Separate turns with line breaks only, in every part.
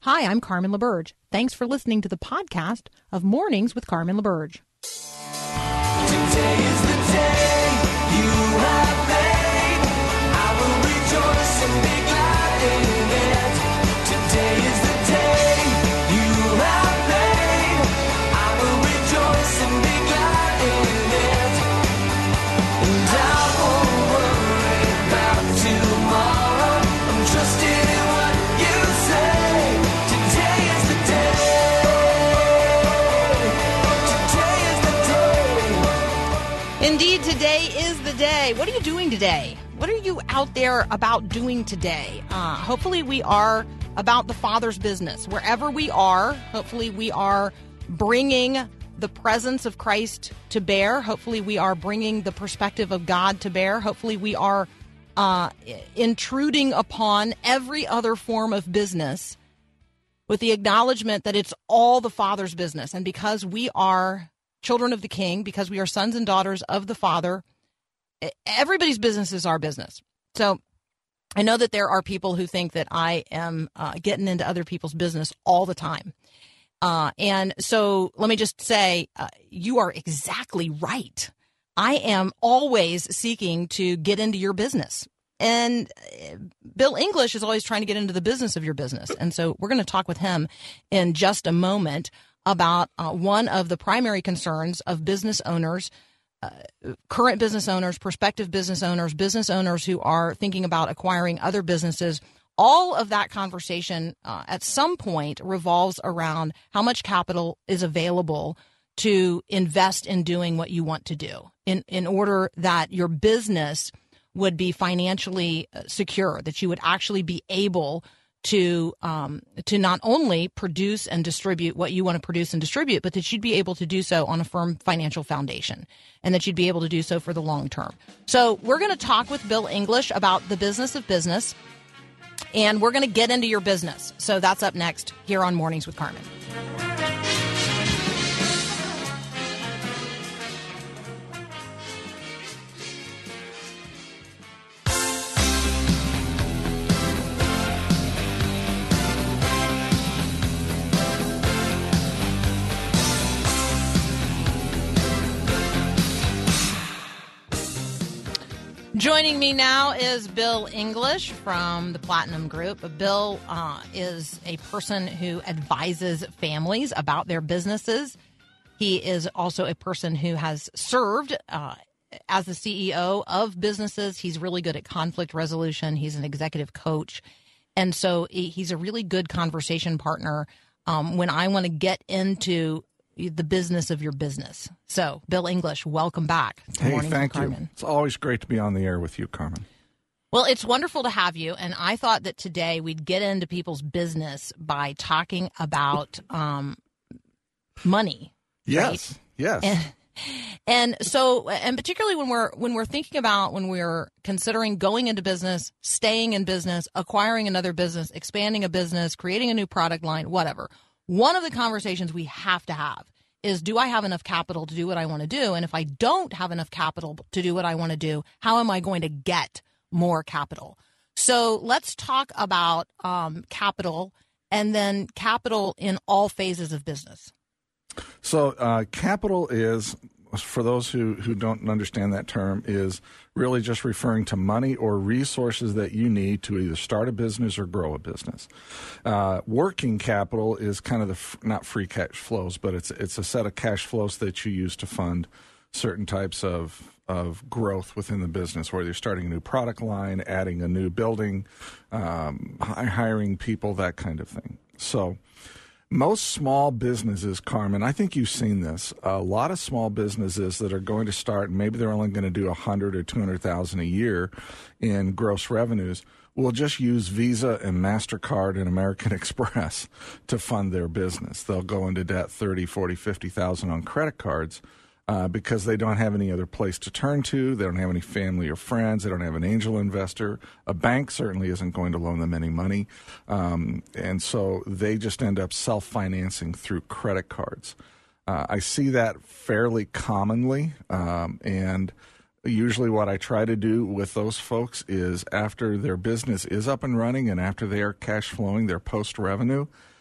Hi, I'm Carmen LaBerge. Thanks for listening to the podcast of Mornings with Carmen LaBerge.
Today is the day you have made. I will rejoice and be glad in it. Today is the day you have made. I will rejoice and be glad in it. And I won't worry about tomorrow. I'm trusting in what you say. Today is the day. Today is the day.
Indeed, today is the day. What are you doing today? What are you out there about doing today? Hopefully we are about the Father's business. Wherever we are, hopefully we are bringing the presence of Christ to bear. Hopefully we are bringing the perspective of God to bear. Hopefully we are intruding upon every other form of business with the acknowledgement that it's all the Father's business. And because we are children of the King, because we are sons and daughters of the Father, everybody's business is our business. So I know that there are people who think that I am getting into other people's business all the time. And so let me just say, you are exactly right. I am always seeking to get into your business. And Bill English is always trying to get into the business of your business. And so we're going to talk with him in just a moment about one of the primary concerns of business owners, current business owners, prospective business owners who are thinking about acquiring other businesses. All of that conversation at some point revolves around how much capital is available to invest in doing what you want to do in order that your business would be financially secure, that you would actually be able to not only produce and distribute what you want to produce and distribute, but that you'd be able to do so on a firm financial foundation and that you'd be able to do so for the long term. So we're going to talk with Bill English about the business of business, and we're going to get into your business. So that's up next here on Mornings with Carmen. Joining me now is Bill English from the Platinum Group. Bill is a person who advises families about their businesses. He is also a person who has served as the CEO of businesses. He's really good at conflict resolution. He's an executive coach. And so he's a really good conversation partner when I want to get into the business of your business. So, Bill English, welcome back to Mornings with Carmen.
Thank you. It's always great to be on the air with you, Carmen.
Well, it's wonderful to have you, and I thought that today we'd get into people's business by talking about money.
Yes,
right?
yes.
And particularly when we're considering going into business, staying in business, acquiring another business, expanding a business, creating a new product line, whatever. One of the conversations we have to have is, do I have enough capital to do what I want to do? And if I don't have enough capital to do what I want to do, how am I going to get more capital? So let's talk about capital, and then capital in all phases of business.
So capital is, for those who don't understand that term, is really just referring to money or resources that you need to either start a business or grow a business. Working capital is kind of not free cash flows, but it's a set of cash flows that you use to fund certain types of growth within the business, whether you're starting a new product line, adding a new building, hiring people, that kind of thing. So most small businesses, Carmen, I think you've seen this. A lot of small businesses that are going to start, maybe they're only going to do $100,000 or $200,000 a year in gross revenues, will just use Visa and MasterCard and American Express to fund their business. They'll go into debt $30,000, $40,000, $50,000 on credit cards because they don't have any other place to turn to. They don't have any family or friends. They don't have an angel investor. A bank certainly isn't going to loan them any money. And so they just end up self-financing through credit cards. I see that fairly commonly, and usually what I try to do with those folks is after their business is up and running and after they are cash flowing, their post-revenue,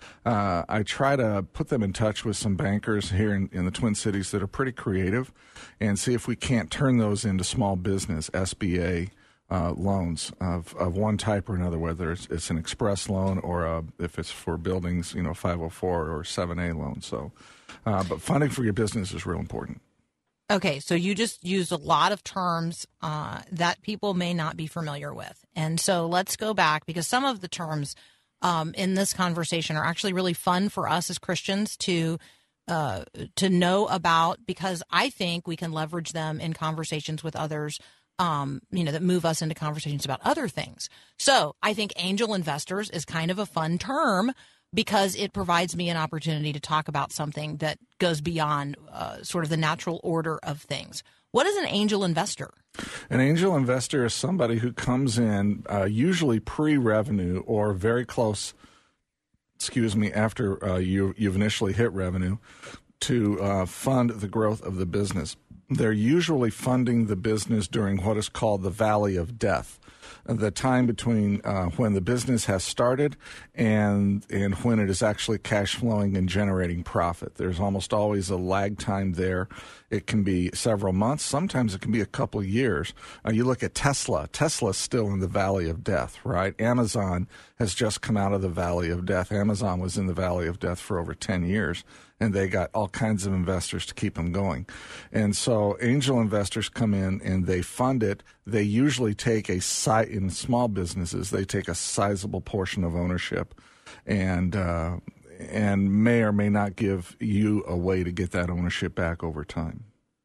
I try to put them in touch with some bankers here in the Twin Cities that are pretty creative and see if we can't turn those into small business SBA loans of one type or another, whether it's an express loan or if it's for buildings, 504 or 7A loans. So, but funding for your business is real important.
Okay, so you just used a lot of terms that people may not be familiar with. And so let's go back, because some of the terms in this conversation are actually really fun for us as Christians to know about, because I think we can leverage them in conversations with others, that move us into conversations about other things. So I think angel investors is kind of a fun term, because it provides me an opportunity to talk about something that goes beyond sort of the natural order of things. What is an angel investor?
An angel investor is somebody who comes in usually pre-revenue or very close, after you've initially hit revenue, to fund the growth of the business. They're usually funding the business during what is called the valley of death, the time between when the business has started and when it is actually cash flowing and generating profit. There's almost always a lag time there. It can be several months. Sometimes it can be a couple of years. You look at Tesla. Tesla's still in the valley of death, right? Amazon has just come out of the valley of death. Amazon was in the valley of death for over 10 years, and they got all kinds of investors to keep them going. And so angel investors come in and they fund it. They usually take in small businesses, they take a sizable portion of ownership and may or may not give you a way to get that ownership back over time.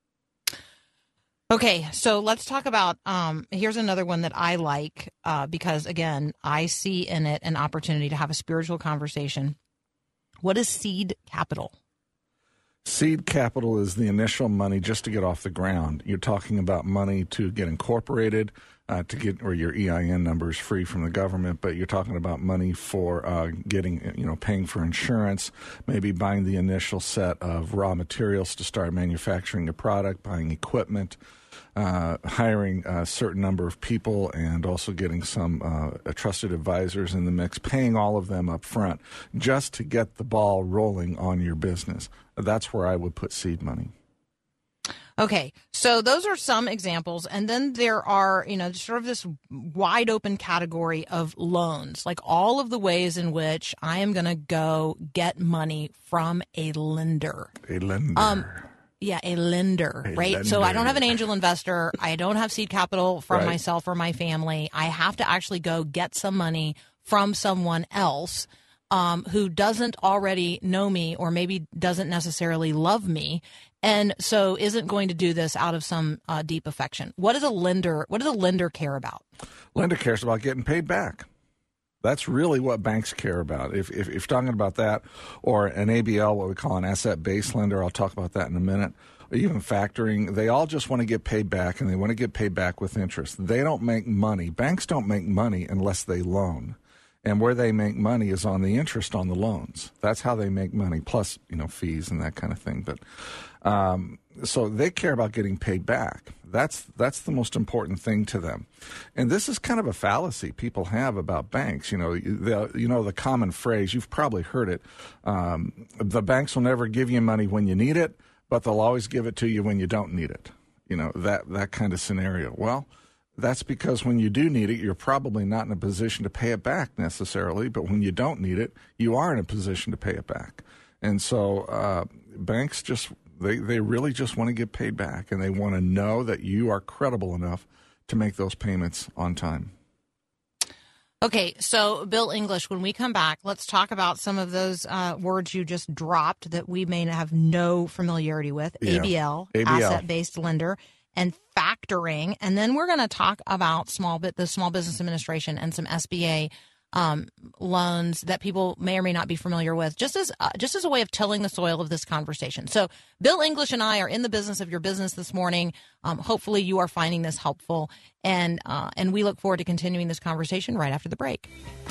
Okay, so let's talk about, here's another one that I like because, again, I see in it an opportunity to have a spiritual conversation. What is seed capital?
Seed capital is the initial money just to get off the ground. You're talking about money to get incorporated, or your EIN number is free from the government, but you're talking about money for paying for insurance, maybe buying the initial set of raw materials to start manufacturing a product, buying equipment, hiring a certain number of people, and also getting some trusted advisors in the mix, paying all of them up front just to get the ball rolling on your business. That's where I would put seed money.
Okay, so those are some examples. And then there are, sort of this wide open category of loans, like all of the ways in which I am going to go get money from a lender.
A lender.
Yeah, a lender, right? Lender. So I don't have an angel investor. I don't have seed capital from myself or my family. I have to actually go get some money from someone else who doesn't already know me or maybe doesn't necessarily love me, and so isn't going to do this out of some deep affection. What does a lender care about?
Lender cares about getting paid back. That's really what banks care about. If you're talking about that, or an ABL, what we call an asset-based lender, I'll talk about that in a minute, or even factoring, they all just want to get paid back, and they want to get paid back with interest. They don't make money. Banks don't make money unless they loan. And where they make money is on the interest on the loans. That's how they make money, plus, fees and that kind of thing. But so they care about getting paid back. That's the most important thing to them. And this is kind of a fallacy people have about banks. The common phrase, you've probably heard it, the banks will never give you money when you need it, but they'll always give it to you when you don't need it. That kind of scenario. Well, that's because when you do need it, you're probably not in a position to pay it back necessarily, but when you don't need it, you are in a position to pay it back. And so banks they really just want to get paid back, and they want to know that you are credible enough to make those payments on time.
Okay, so Bill English, when we come back, let's talk about some of those words you just dropped that we may have no familiarity with. Yeah. ABL, asset-based lender, and factoring. And then we're going to talk about the Small Business Administration and some SBA loans that people may or may not be familiar with, just as a way of tilling the soil of this conversation. So Bill English and I are in the business of your business this morning. Hopefully you are finding this helpful, and we look forward to continuing this conversation right after the break.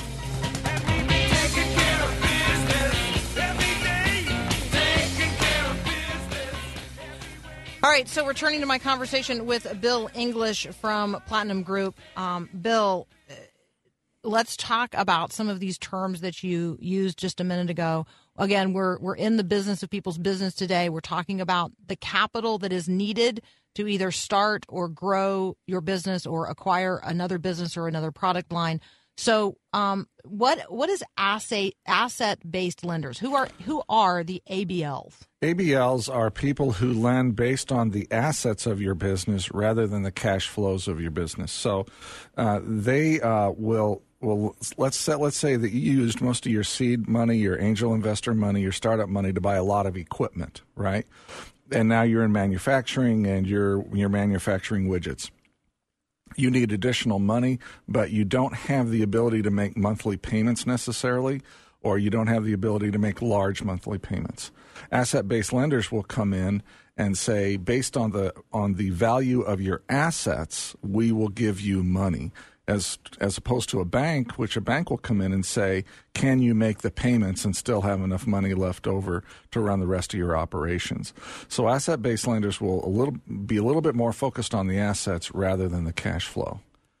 All right, so returning to my conversation with Bill English from Platinum Group. Bill, let's talk about some of these terms that you used just a minute ago. Again, we're in the business of people's business today. We're talking about the capital that is needed to either start or grow your business or acquire another business or another product line. So, what is asset-based lenders? Who are the ABLs?
ABLs are people who lend based on the assets of your business rather than the cash flows of your business. So, they will. Well, let's say that you used most of your seed money, your angel investor money, your startup money to buy a lot of equipment, right? And now you're in manufacturing and you're manufacturing widgets. You need additional money, but you don't have the ability to make monthly payments necessarily, or you don't have the ability to make large monthly payments. Asset-based lenders will come in and say, based on the value of your assets, we will give you money. As opposed to a bank, which a bank will come in and say, can you make the payments and still have enough money left over to run the rest of your operations? So asset-based lenders will be a little bit more focused on the assets rather than the cash flow.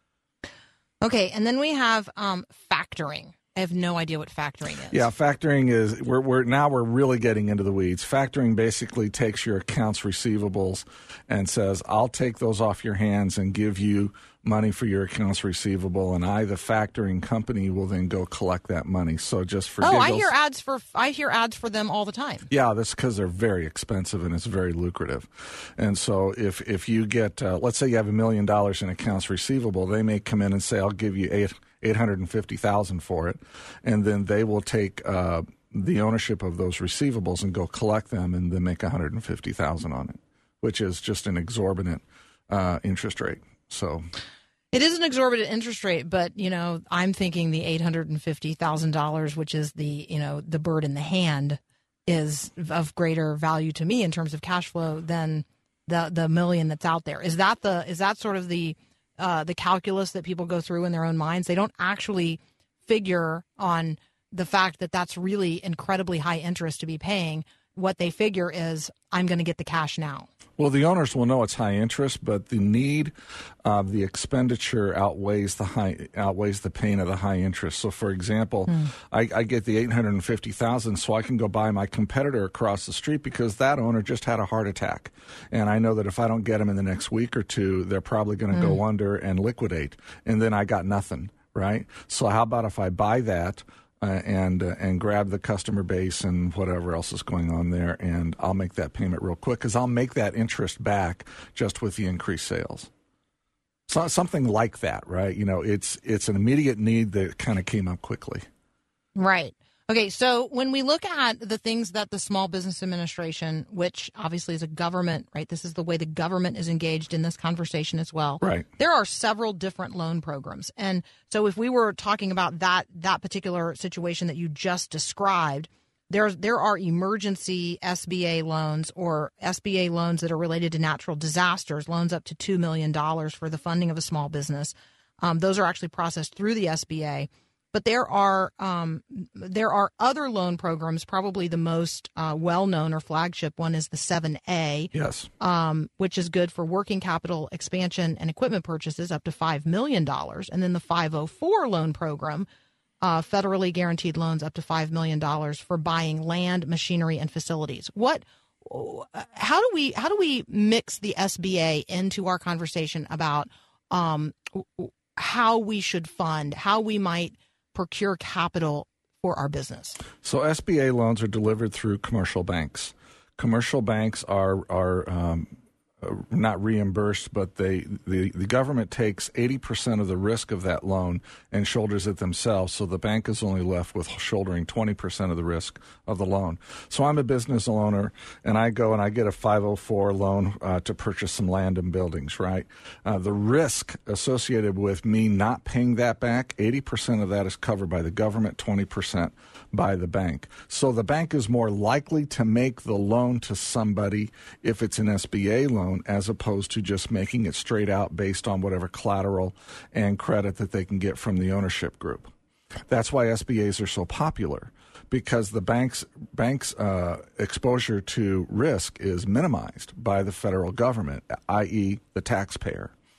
Okay, and then we have factoring. I have no idea what factoring is.
Yeah, factoring is we're really getting into the weeds. Factoring basically takes your accounts receivables and says, I'll take those off your hands and give you money for your accounts receivable, and I, the factoring company, will then go collect that money. So just for giggles,
I hear ads for them all the time.
Yeah, that's because they're very expensive and it's very lucrative. And so if you get, let's say you have $1 million in accounts receivable, they may come in and say, I'll give you $850,000 for it, and then they will take the ownership of those receivables and go collect them, and then make $150,000 on it, which is just an exorbitant interest rate. So.
It is an exorbitant interest rate, but, I'm thinking the $850,000, which is the bird in the hand, is of greater value to me in terms of cash flow than the million that's out there. Is that sort of the calculus that people go through in their own minds? They don't actually figure on the fact that that's really incredibly high interest to be paying. What they figure is, I'm going to get the cash now.
Well, the owners will know it's high interest, but the need of the expenditure outweighs the pain of the high interest. So, for example, I get the $850,000, so I can go buy my competitor across the street because that owner just had a heart attack, and I know that if I don't get them in the next week or two, they're probably going to go under and liquidate, and then I got nothing, right? So, how about if I buy that? And grab the customer base and whatever else is going on there, and I'll make that payment real quick because I'll make that interest back just with the increased sales. So something like that, right? It's an immediate need that kind of came up quickly.
Right. Okay, so when we look at the things that the Small Business Administration, which obviously is a government, right? This is the way the government is engaged in this conversation as well.
Right.
There are several different loan programs. And so if we were talking about that particular situation that you just described, there are emergency SBA loans or SBA loans that are related to natural disasters, loans up to $2 million for the funding of a small business. Those are actually processed through the SBA. But there are other loan programs. Probably the most well-known or flagship one is the 7A,
yes,
which is good for working capital expansion and equipment purchases up to $5 million. And then the 504 loan program, federally guaranteed loans up to $5 million for buying land, machinery, and facilities. How do we mix the SBA into our conversation about how we should fund, how we might procure capital for our business?
So SBA loans are delivered through commercial banks. Commercial banks are not reimbursed, but the government takes 80% of the risk of that loan and shoulders it themselves. So the bank is only left with shouldering 20% of the risk of the loan. So I'm a business owner, and I go and I get a 504 loan to purchase some land and buildings, right? The risk associated with me not paying that back, 80% of that is covered by the government, 20% by the bank. So the bank is more likely to make the loan to somebody if it's an SBA loan, as opposed to just making it straight out based on whatever collateral and credit that they can get from the ownership group. That's why SBAs are so popular, because the bank's exposure to risk is minimized by the federal government, i.e. the taxpayer.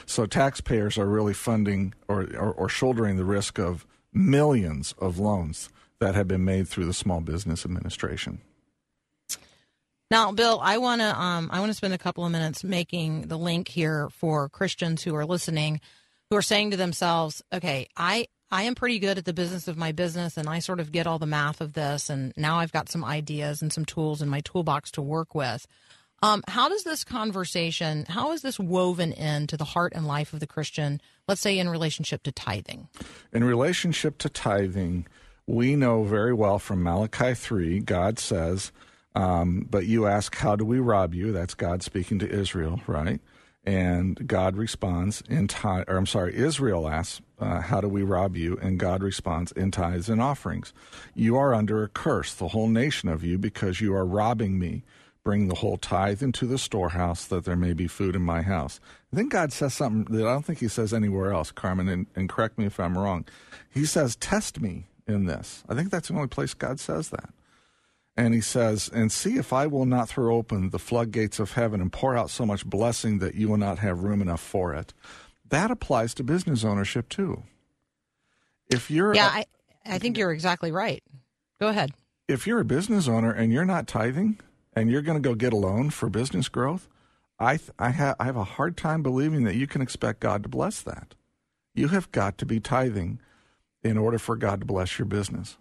So taxpayers are really funding or shouldering the risk of millions of loans that have been made through the Small Business Administration.
Now, Bill, I want to spend a couple of minutes making the link here for Christians who are listening, who are saying to themselves, okay, I am pretty good at the business of my business, and I sort of get all the math of this, and now I've got some ideas and some tools in my toolbox to work with. How does this conversation, how is this woven into the heart and life of the Christian, let's say in relationship to tithing?
In relationship to tithing, we know very well from Malachi 3, God says, but you ask, how do we rob you? That's God speaking to Israel, right? And God responds Israel asks, how do we rob you? And God responds in tithes and offerings. You are under a curse, the whole nation of you, because you are robbing me. Bring the whole tithe into the storehouse, that there may be food in my house. I think God says something that I don't think he says anywhere else, Carmen, and correct me if I'm wrong. He says, test me in this. I think that's the only place God says that. And he says, and see if I will not throw open the floodgates of heaven and pour out so much blessing that you will not have room enough for it. That applies to business ownership too. If you're
I think you're exactly right. Go ahead.
If you're a business owner and you're not tithing and you're going to go get a loan for business growth, I have a hard time believing that you can expect God to bless that. You have got to be tithing in order for God to bless your business.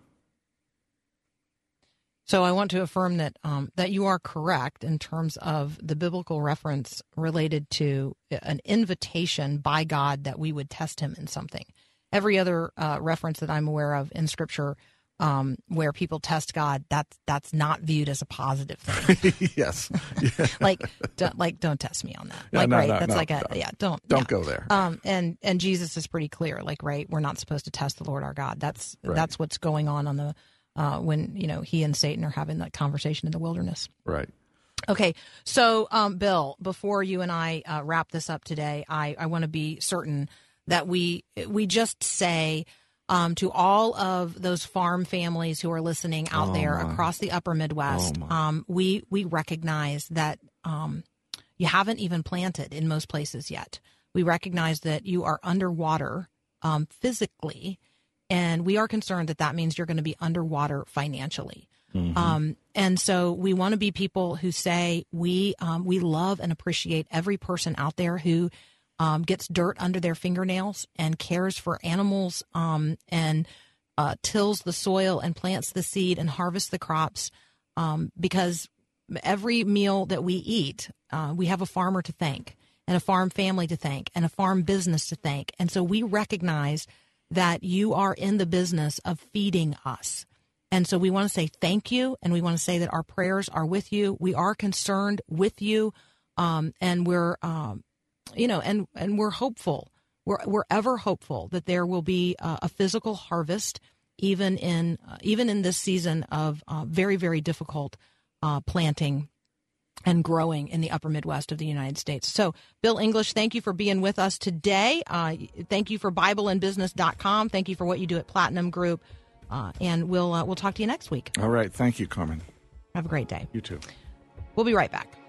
So I want to affirm that that you are correct in terms of the biblical reference related to an invitation by God that we would test him in something. Every other reference that I'm aware of in Scripture where people test God, that's not viewed as a positive thing.
Yes.
Don't test me on that.
Yeah, don't go there.
And Jesus is pretty clear. We're not supposed to test the Lord our God. That's what's going on the when he and Satan are having that conversation in the wilderness.
Right.
Okay. So, Bill, before you and I wrap this up today, I want to be certain that we just say to all of those farm families who are listening out there across the upper Midwest, we recognize that you haven't even planted in most places yet. We recognize that you are underwater physically, and we are concerned that means you're going to be underwater financially. Mm-hmm. And so we want to be people who say we love and appreciate every person out there who gets dirt under their fingernails and cares for animals and tills the soil and plants the seed and harvests the crops, because every meal that we eat, we have a farmer to thank and a farm family to thank and a farm business to thank. And so we recognize that you are in the business of feeding us. And so we want to say thank you, and we want to say that our prayers are with you. We are concerned with you, and we're and we're hopeful. We're ever hopeful that there will be a physical harvest, even in this season of very, very difficult planting and growing in the upper Midwest of the United States. So, Bill English, thank you for being with us today. Thank you for BibleandBusiness.com. Thank you for what you do at Platinum Group. And we'll talk to you next week.
All right. Thank you, Carmen.
Have a great day.
You too.
We'll be right back.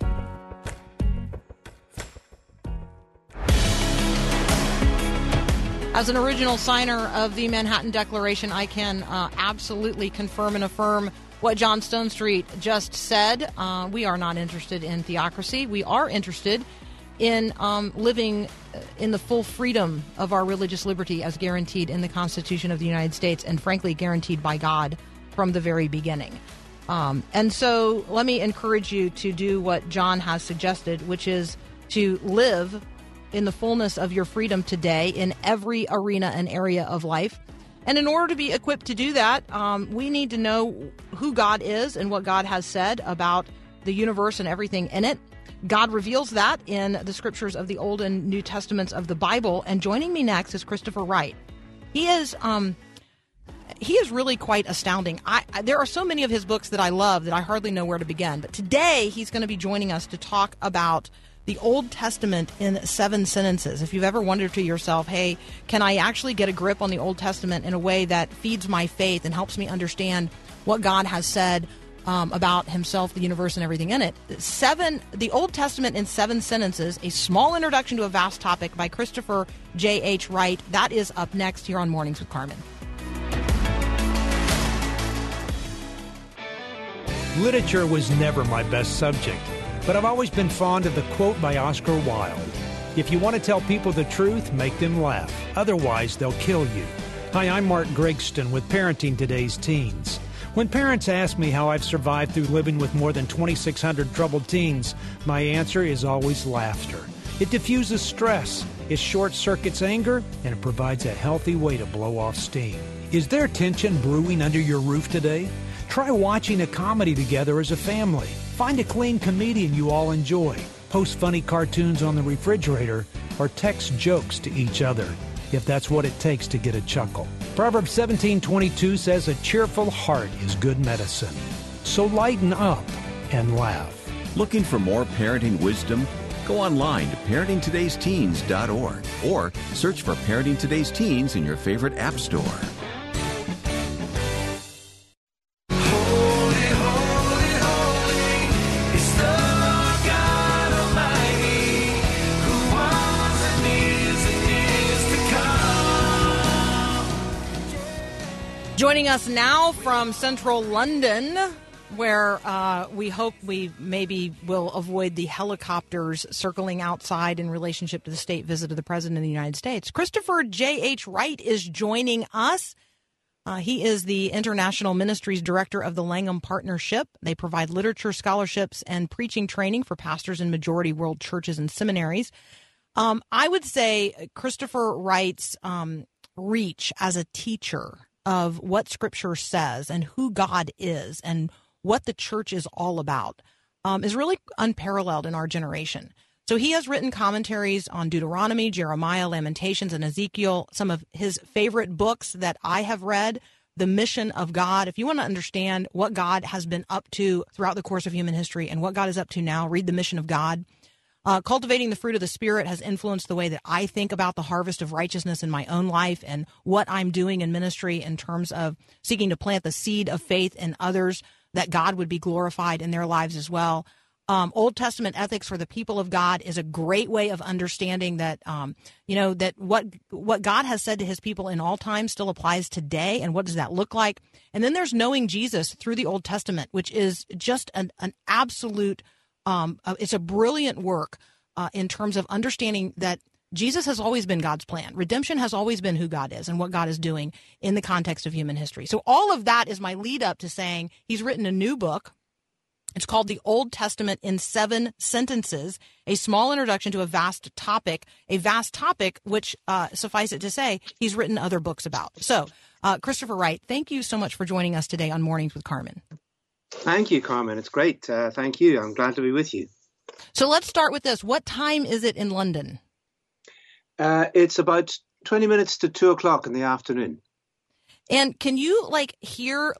As an original signer of the Manhattan Declaration, I can absolutely confirm and affirm what John Stonestreet just said. We are not interested in theocracy. We are interested in living in the full freedom of our religious liberty as guaranteed in the Constitution of the United States and, frankly, guaranteed by God from the very beginning. And so let me encourage you to do what John has suggested, which is to live in the fullness of your freedom today in every arena and area of life. And in order to be equipped to do that, we need to know who God is and what God has said about the universe and everything in it. God reveals that in the scriptures of the Old and New Testaments of the Bible. And joining me next is Christopher Wright. He is really quite astounding. There are so many of his books that I love that I hardly know where to begin. But today he's going to be joining us to talk about the Old Testament in 7 sentences. If you've ever wondered to yourself, hey, can I actually get a grip on the Old Testament in a way that feeds my faith and helps me understand what God has said about himself, the universe, and everything in it. The Old Testament in 7 sentences, a small introduction to a vast topic by Christopher J.H. Wright. That is up next here on Mornings with Carmen.
Literature was never my best subject, but I've always been fond of the quote by Oscar Wilde. If you want to tell people the truth, make them laugh. Otherwise, they'll kill you. Hi, I'm Mark Grigston with Parenting Today's Teens. When parents ask me how I've survived through living with more than 2,600 troubled teens, my answer is always laughter. It diffuses stress, it short-circuits anger, and it provides a healthy way to blow off steam. Is there tension brewing under your roof today? Try watching a comedy together as a family. Find a clean comedian you all enjoy. Post funny cartoons on the refrigerator, or text jokes to each other, if that's what it takes to get a chuckle. Proverbs 17:22 says a cheerful heart is good medicine. So lighten up and laugh.
Looking for more parenting wisdom? Go online to parentingtodaysteens.org or search for Parenting Today's Teens in your favorite app store.
Holy, holy, holy is the Lord God Almighty, who was and is to come.
Joining us now from central London, where we hope we maybe will avoid the helicopters circling outside in relationship to the state visit of the President of the United States. Christopher J.H. Wright is joining us. He is the International Ministries Director of the Langham Partnership. They provide literature, scholarships, and preaching training for pastors in majority world churches and seminaries. I would say Christopher Wright's reach as a teacher of what Scripture says and who God is and what the church is all about is really unparalleled in our generation. So he has written commentaries on Deuteronomy, Jeremiah, Lamentations, and Ezekiel. Some of his favorite books that I have read, The Mission of God. If you want to understand what God has been up to throughout the course of human history and what God is up to now, read The Mission of God. Cultivating the Fruit of the Spirit has influenced the way that I think about the harvest of righteousness in my own life and what I'm doing in ministry in terms of seeking to plant the seed of faith in others, that God would be glorified in their lives as well. Old Testament ethics for the people of God is a great way of understanding that, that what God has said to his people in all time still applies today. And what does that look like? And then there's Knowing Jesus through the Old Testament, which is just an absolute, it's a brilliant work in terms of understanding that Jesus has always been God's plan. Redemption has always been who God is and what God is doing in the context of human history. So all of that is my lead up to saying he's written a new book. It's called The Old Testament in 7 Sentences, a small introduction to a vast topic which, suffice it to say, he's written other books about. So, Christopher Wright, thank you so much for joining us today on Mornings with Carmen.
Thank you, Carmen. It's great. Thank you. I'm glad to be with you.
So let's start with this. What time is it in London?
It's about 20 minutes to 2 o'clock in the afternoon.
And can you hear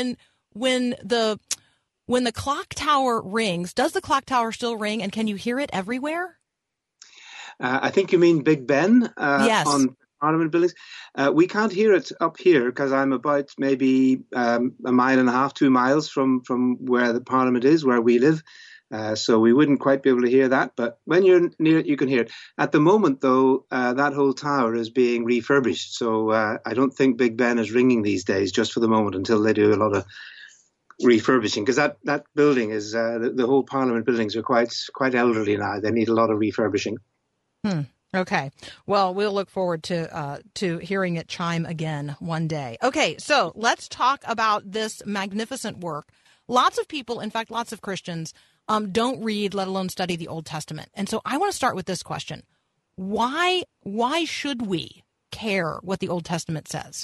when the clock tower rings, does the clock tower still ring, and can you hear it everywhere?
I think you mean Big Ben
yes.
On Parliament buildings. We can't hear it up here because I'm about maybe a mile and a half, 2 miles from where the Parliament is, where we live. So we wouldn't quite be able to hear that. But when you're near it, you can hear it. At the moment, though, that whole tower is being refurbished. So I don't think Big Ben is ringing these days, just for the moment, until they do a lot of refurbishing, because that building is the whole Parliament buildings are quite elderly now. They need a lot of refurbishing.
Okay. Well, we'll look forward to hearing it chime again one day. Okay, so let's talk about this magnificent work. Lots of people, in fact, lots of Christians, don't read, let alone study the Old Testament. And so I want to start with this question. Why should we care what the Old Testament says?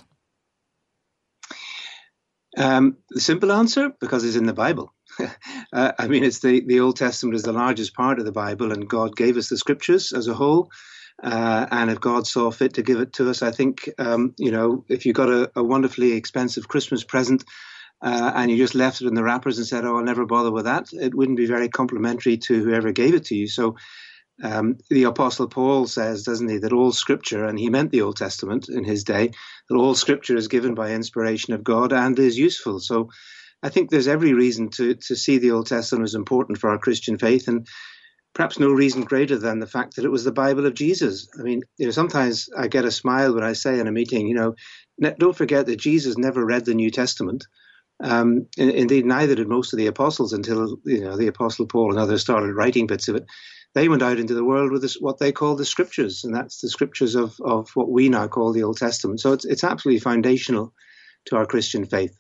The simple answer, because it's in the Bible. I mean, it's the Old Testament is the largest part of the Bible, and God gave us the scriptures as a whole. And if God saw fit to give it to us, I think, if you got a wonderfully expensive Christmas present and you just left it in the wrappers and said, oh, I'll never bother with that, it wouldn't be very complimentary to whoever gave it to you. So the Apostle Paul says, doesn't he, that all scripture, and he meant the Old Testament in his day, that all scripture is given by inspiration of God and is useful. So I think there's every reason to see the Old Testament as important for our Christian faith, and perhaps no reason greater than the fact that it was the Bible of Jesus. I mean, sometimes I get a smile when I say in a meeting, don't forget that Jesus never read the New Testament. Indeed, neither did most of the apostles until, the Apostle Paul and others started writing bits of it. They went out into the world with what they call the Scriptures, and that's the Scriptures of what we now call the Old Testament. So it's absolutely foundational to our Christian faith.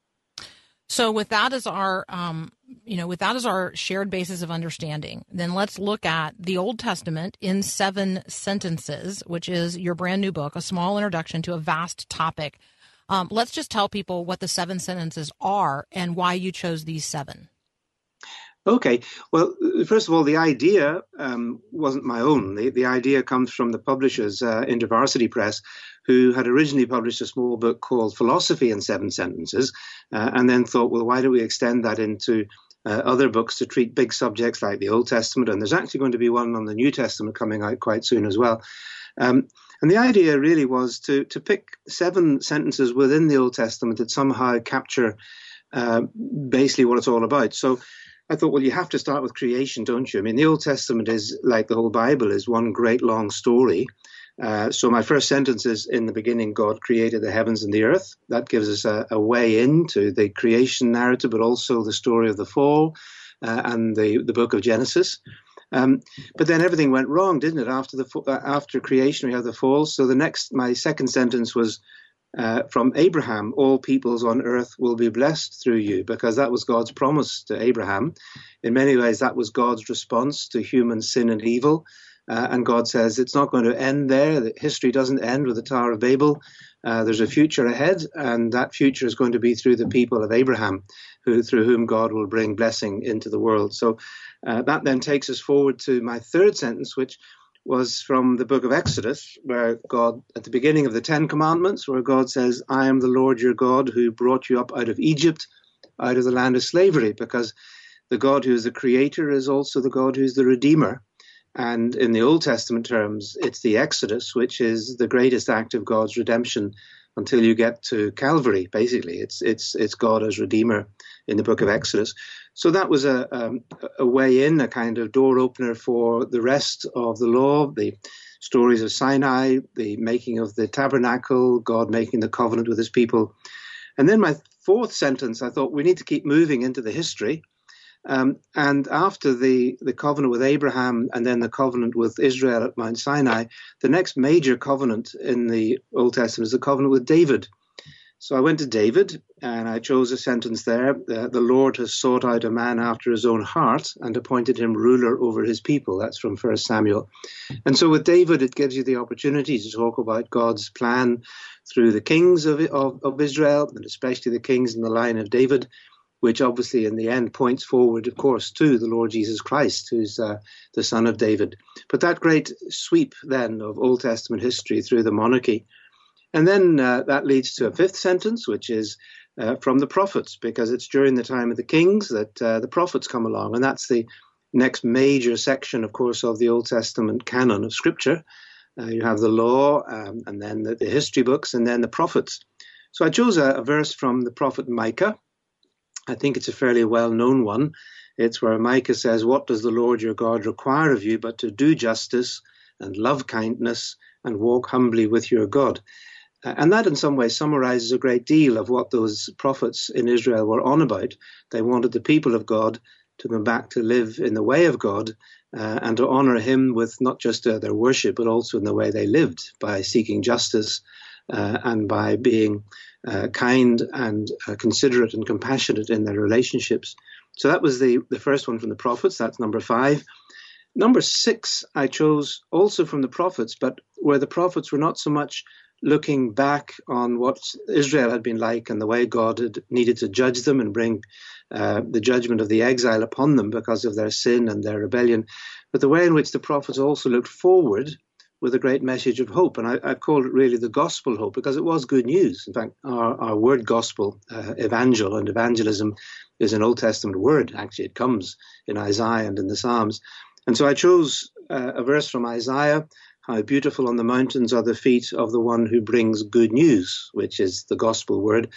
So with that as our, shared basis of understanding, then let's look at the Old Testament in 7 sentences, which is your brand new book, A Small Introduction to a Vast Topic. Let's just tell people what the 7 sentences are and why you chose these 7.
Okay. Well, first of all, the idea wasn't my own. The idea comes from the publishers, InterVarsity Press, who had originally published a small book called Philosophy in 7 Sentences, and then thought, well, why don't we extend that into other books to treat big subjects like the Old Testament? And there's actually going to be one on the New Testament coming out quite soon as well. And the idea really was to pick 7 sentences within the Old Testament that somehow capture basically what it's all about. So I thought, well, you have to start with creation, don't you? I mean, the Old Testament is, like the whole Bible, is one great long story. So my first sentence is, in the beginning, God created the heavens and the earth. That gives us a way into the creation narrative, but also the story of the fall and the book of Genesis. But then everything went wrong, didn't it? After creation, we have the fall. So my second sentence was from Abraham, all peoples on earth will be blessed through you, because that was God's promise to Abraham. In many ways, that was God's response to human sin and evil. And God says it's not going to end there. That history doesn't end with the Tower of Babel. There's a future ahead, and that future is going to be through the people of Abraham, through whom God will bring blessing into the world. So that then takes us forward to my third sentence, which was from the book of Exodus, where God, at the beginning of the 10 Commandments, where God says, I am the Lord your God who brought you up out of Egypt, out of the land of slavery, because the God who is the creator is also the God who is the redeemer. And in the Old Testament terms, it's the Exodus, which is the greatest act of God's redemption until you get to Calvary, basically. It's God as Redeemer in the book of Exodus. So that was a way in, a kind of door opener for the rest of the law, the stories of Sinai, the making of the tabernacle, God making the covenant with his people. And then my fourth sentence, I thought we need to keep moving into the history. And after the covenant with Abraham and then the covenant with Israel at Mount Sinai, the next major covenant in the Old Testament is the covenant with David. So I went to David and I chose a sentence there. The Lord has sought out a man after his own heart and appointed him ruler over his people. That's from 1 Samuel. And so with David, it gives you the opportunity to talk about God's plan through the kings of Israel, and especially the kings in the line of David, which obviously in the end points forward, of course, to the Lord Jesus Christ, who's the son of David. But that great sweep then of Old Testament history through the monarchy. And then that leads to a fifth sentence, which is from the prophets, because it's during the time of the kings that the prophets come along. And that's the next major section, of course, of the Old Testament canon of Scripture. You have the law and then the history books and then the prophets. So I chose a verse from the prophet Micah. I think it's a fairly well-known one. It's where Micah says, what does the Lord your God require of you but to do justice and love kindness and walk humbly with your God? And that in some ways summarizes a great deal of what those prophets in Israel were on about. They wanted the people of God to come back to live in the way of God and to honor him with not just their worship, but also in the way they lived, by seeking justice and by being kind and considerate and compassionate in their relationships. So that was the first one from the prophets. That's number 5. Number 6, I chose also from the prophets, but where the prophets were not so much looking back on what Israel had been like and the way God had needed to judge them and bring the judgment of the exile upon them because of their sin and their rebellion, but the way in which the prophets also looked forward with a great message of hope. And I called it really the gospel hope, because it was good news. In fact, our word gospel, evangel and evangelism, is an Old Testament word. Actually, it comes in Isaiah and in the Psalms. And so I chose a verse from Isaiah, how beautiful on the mountains are the feet of the one who brings good news, which is the gospel word.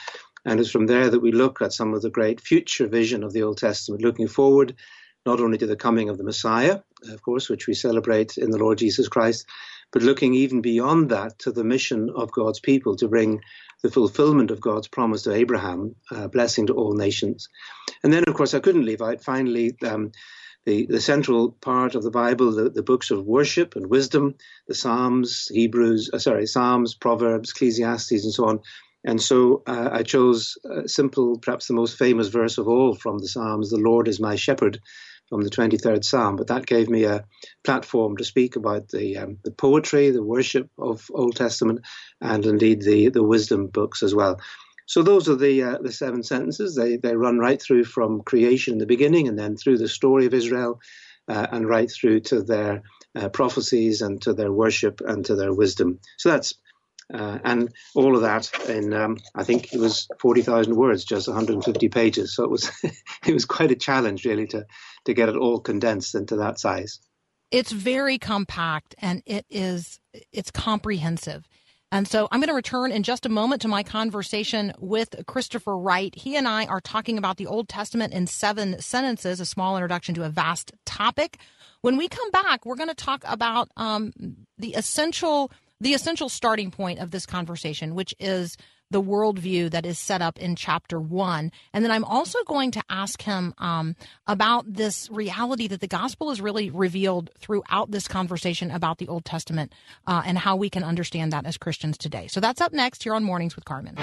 And it's from there that we look at some of the great future vision of the Old Testament, looking forward not only to the coming of the Messiah, of course, which we celebrate in the Lord Jesus Christ, but looking even beyond that to the mission of God's people to bring the fulfillment of God's promise to Abraham, blessing to all nations. And then, of course, I couldn't leave out, finally, the central part of the Bible, the books of worship and wisdom, the Psalms, Psalms, Proverbs, Ecclesiastes, and so on. And so I chose a simple, perhaps the most famous verse of all from the Psalms, "The Lord is my shepherd," from the 23rd Psalm. But that gave me a platform to speak about the poetry, the worship of Old Testament, and indeed the wisdom books as well. So those are the 7 sentences. They run right through from creation in the beginning, and then through the story of Israel, and right through to their prophecies and to their worship and to their wisdom. So that's and all of that in I think it was 40,000 words, just 150 pages. So it was it was quite a challenge really to get it all condensed into that size.
It's very compact, and it's comprehensive. And so I'm going to return in just a moment to my conversation with Christopher Wright. He and I are talking about the Old Testament in 7 sentences, a small introduction to a vast topic. When we come back, we're going to talk about the essential starting point of this conversation, which is the worldview that is set up in chapter 1. And then I'm also going to ask him about this reality that the gospel is really revealed throughout this conversation about the Old Testament and how we can understand that as Christians today. So that's up next here on Mornings with Carmen.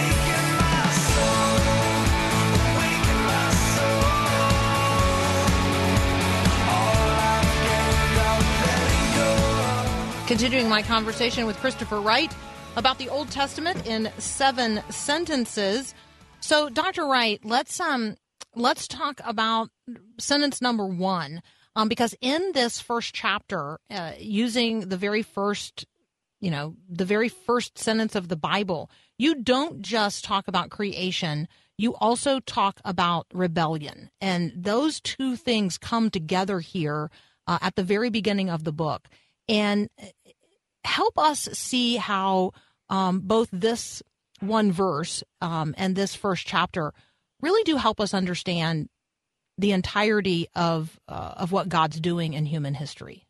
Continuing my conversation with Christopher Wright about the Old Testament in 7 sentences. So, Dr. Wright, let's talk about sentence number 1, because in this first chapter, using the very first sentence of the Bible, you don't just talk about creation. You also talk about rebellion, and those two things come together here at the very beginning of the book. And help us see how both this one verse and this first chapter really do help us understand the entirety of what God's doing in human history.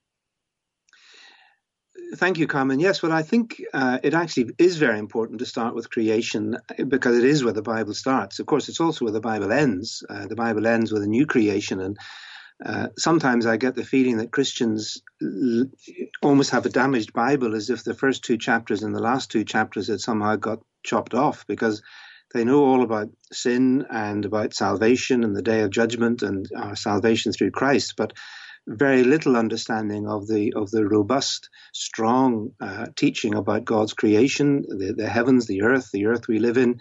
Thank you, Carmen. Yes, well, I think it actually is very important to start with creation because it is where the Bible starts. Of course, it's also where the Bible ends. The Bible ends with a new creation, and sometimes I get the feeling that Christians almost have a damaged Bible, as if the first 2 chapters and the last 2 chapters had somehow got chopped off, because they know all about sin and about salvation and the day of judgment and our salvation through Christ, but very little understanding of the robust, strong teaching about God's creation, the heavens, the earth we live in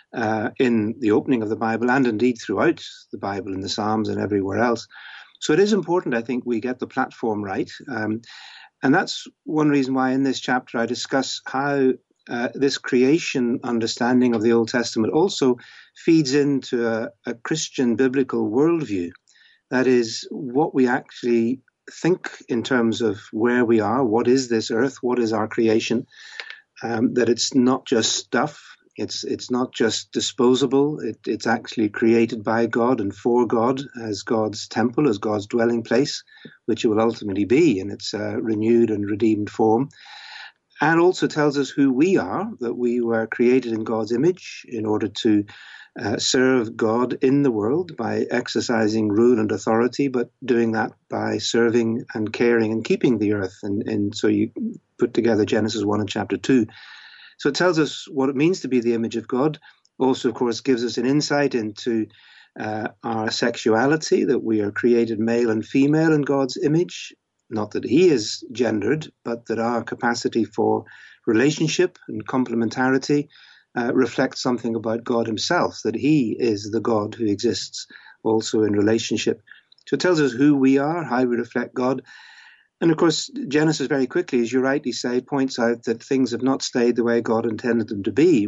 the opening of the Bible, and indeed throughout the Bible, in the Psalms and everywhere else. So it is important, I think, we get the platform right. And that's one reason why in this chapter I discuss how this creation understanding of the Old Testament also feeds into a Christian biblical worldview. That is, what we actually think in terms of where we are, what is this earth, what is our creation, that it's not just stuff. It's not just disposable. It's actually created by God and for God as God's temple, as God's dwelling place, which it will ultimately be in its renewed and redeemed form. And also tells us who we are, that we were created in God's image in order to serve God in the world by exercising rule and authority, but doing that by serving and caring and keeping the earth. And so you put together Genesis 1 and chapter 2. So it tells us what it means to be the image of God. Also, of course, gives us an insight into our sexuality, that we are created male and female in God's image. Not that he is gendered, but that our capacity for relationship and complementarity reflects something about God himself, that he is the God who exists also in relationship. So it tells us who we are, how we reflect God. And of course, Genesis very quickly, as you rightly say, points out that things have not stayed the way God intended them to be.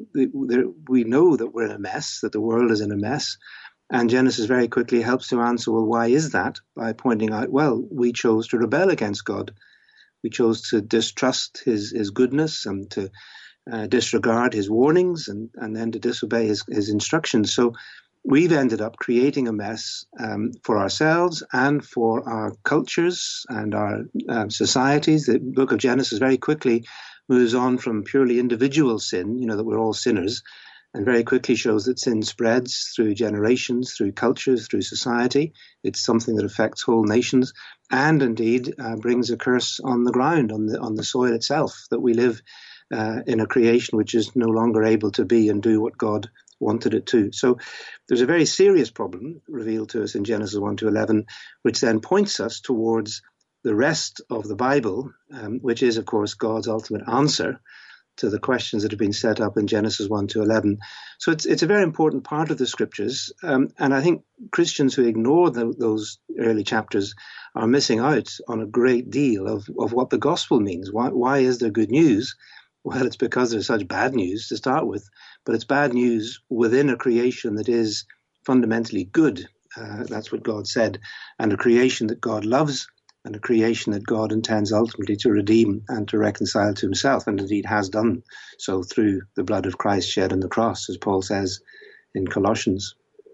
We know that we're in a mess, that the world is in a mess. And Genesis very quickly helps to answer, well, why is that? By pointing out, well, we chose to rebel against God. We chose to distrust his goodness and to disregard his warnings and then to disobey his instructions. So we've ended up creating a mess for ourselves and for our cultures and our societies. The book of Genesis very quickly moves on from purely individual sin, that we're all sinners, and very quickly shows that sin spreads through generations, through cultures, through society. It's something that affects whole nations and indeed brings a curse on the ground, on the soil itself, that we live in a creation which is no longer able to be and do what God wanted it to. So there's a very serious problem revealed to us in Genesis 1-11, which then points us towards the rest of the Bible, which is, of course, God's ultimate answer to the questions that have been set up in Genesis 1-11. So it's a very important part of the scriptures. And I think Christians who ignore those early chapters are missing out on a great deal of what the gospel means. Why is there good news? Well, it's because there's such bad news to start with, but it's bad news within a creation that is fundamentally good. That's what God said, and a creation that God loves, and a creation that God intends ultimately to redeem and to reconcile to himself, and indeed has done so through the blood of Christ shed on the cross, as Paul says in Colossians.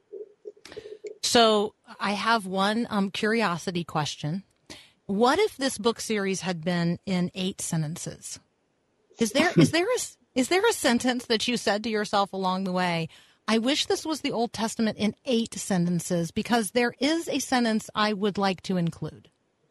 So I have one curiosity question. What if this book series had been in 8 sentences? Is there a sentence that you said to yourself along the way, I wish this was the Old Testament in 8 sentences, because there is a sentence I would like to include?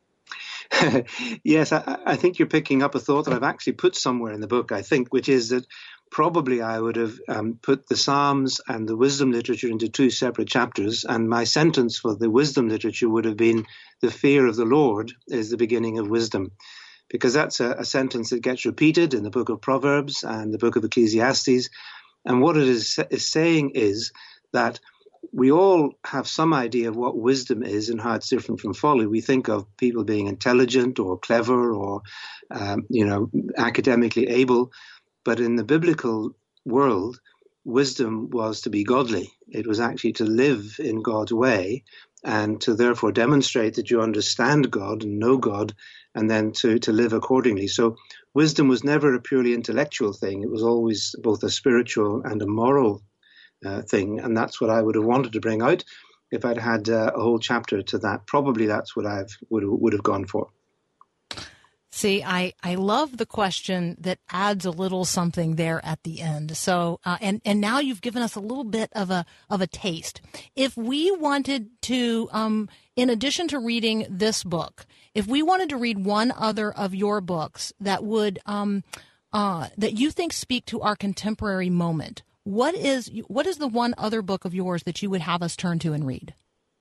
Yes, I think you're picking up a thought that I've actually put somewhere in the book, I think, which is that probably I would have put the Psalms and the wisdom literature into 2 separate chapters, and my sentence for the wisdom literature would have been, the fear of the Lord is the beginning of wisdom. Because that's a sentence that gets repeated in the book of Proverbs and the book of Ecclesiastes. And what it is saying is that we all have some idea of what wisdom is and how it's different from folly. We think of people being intelligent or clever or, academically able. But in the biblical world, wisdom was to be godly. It was actually to live in God's way and to therefore demonstrate that you understand God and know God, and then to live accordingly. So wisdom was never a purely intellectual thing. It was always both a spiritual and a moral thing, and that's what I would have wanted to bring out if I'd had a whole chapter to that. Probably that's what I would have gone for.
See, I love the question that adds a little something there at the end. So, and now you've given us a little bit of a taste. If we wanted to, in addition to reading this book, if we wanted to read one other of your books that would, that you think speak to our contemporary moment, what is the one other book of yours that you would have us turn to and read?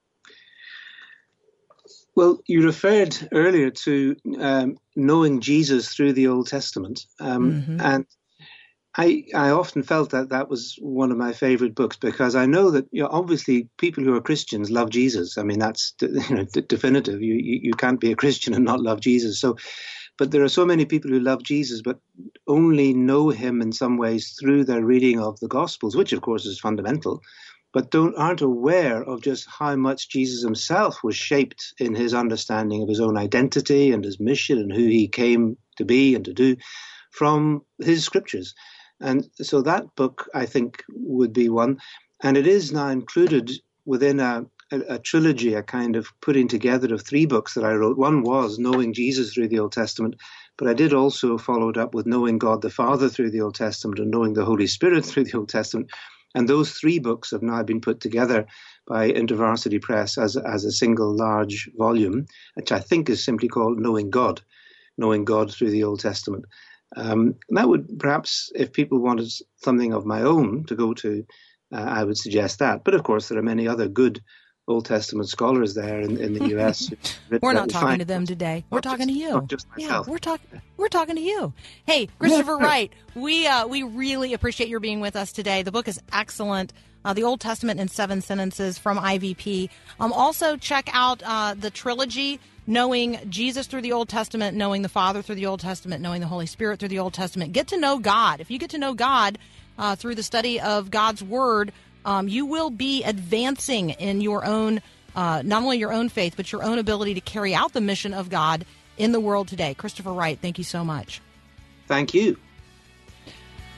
Well, you referred earlier to knowing Jesus through the Old Testament, and I often felt that was one of my favorite books, because I know that obviously people who are Christians love Jesus. I mean, that's definitive. You can't be a Christian and not love Jesus. So, but there are so many people who love Jesus but only know him in some ways through their reading of the Gospels, which of course is fundamental, but aren't aware of just how much Jesus himself was shaped in his understanding of his own identity and his mission and who he came to be and to do from his scriptures. And so that book, I think, would be one. And it is now included within a trilogy, a kind of putting together of 3 books that I wrote. One was Knowing Jesus through the Old Testament, but I did also follow it up with Knowing God the Father through the Old Testament and Knowing the Holy Spirit through the Old Testament. And those 3 books have now been put together by InterVarsity Press as a single large volume, which I think is simply called Knowing God through the Old Testament. That would perhaps, if people wanted something of my own to go to, I would suggest that. But of course, there are many other good Old Testament scholars there in the U.S.
We're not talking to them today. We're talking to you.
Not just myself.
Yeah, we're talking to you. Hey, Christopher Wright, we really appreciate your being with us today. The book is excellent. The Old Testament in 7 sentences from IVP. Also, check out the trilogy, Knowing Jesus through the Old Testament, Knowing the Father through the Old Testament, Knowing the Holy Spirit through the Old Testament. Get to know God. If you get to know God through the study of God's Word, you will be advancing in your own, not only your own faith, but your own ability to carry out the mission of God in the world today. Christopher Wright, thank you so much.
Thank you.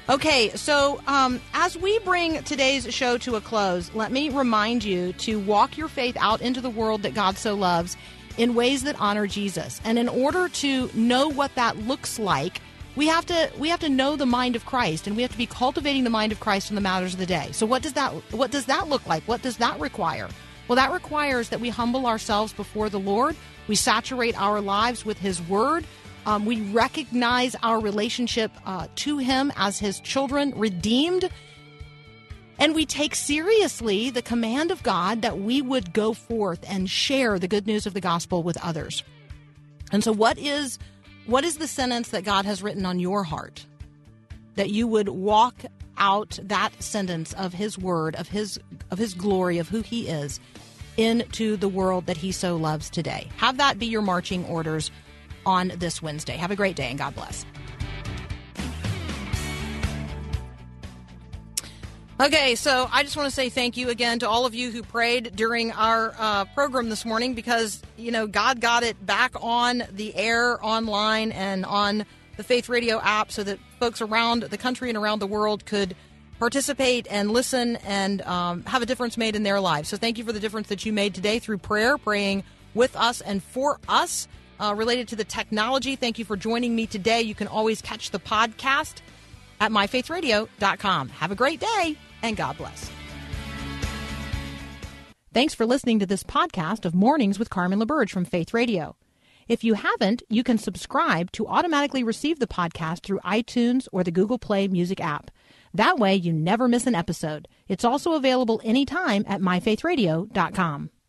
Okay, so as we bring today's show to a close, let me remind you to walk your faith out into the world that God so loves in ways that honor Jesus. And in order to know what that looks like, we have to know the mind of Christ, and we have to be cultivating the mind of Christ in the matters of the day. So what does that look like? What does that require? Well, that requires that we humble ourselves before the Lord. We saturate our lives with His Word. We recognize our relationship to Him as His children, redeemed. And we take seriously the command of God that we would go forth and share the good news of the gospel with others. And so what is the sentence that God has written on your heart? That you would walk out that sentence of His word, of His glory, of who He is, into the world that He so loves today. Have that be your marching orders on this Wednesday. Have a great day, and God bless. Okay, so I just want to say thank you again to all of you who prayed during our program this morning, because, God got it back on the air, online, and on the Faith Radio app so that folks around the country and around the world could participate and listen and have a difference made in their lives. So thank you for the difference that you made today through prayer, praying with us and for us related to the technology. Thank you for joining me today. You can always catch the podcast at myfaithradio.com. Have a great day, and God bless. Thanks for listening to this podcast of Mornings with Carmen LaBerge from Faith Radio. If you haven't, you can subscribe to automatically receive the podcast through iTunes or the Google Play Music app. That way, you never miss an episode. It's also available anytime at myfaithradio.com.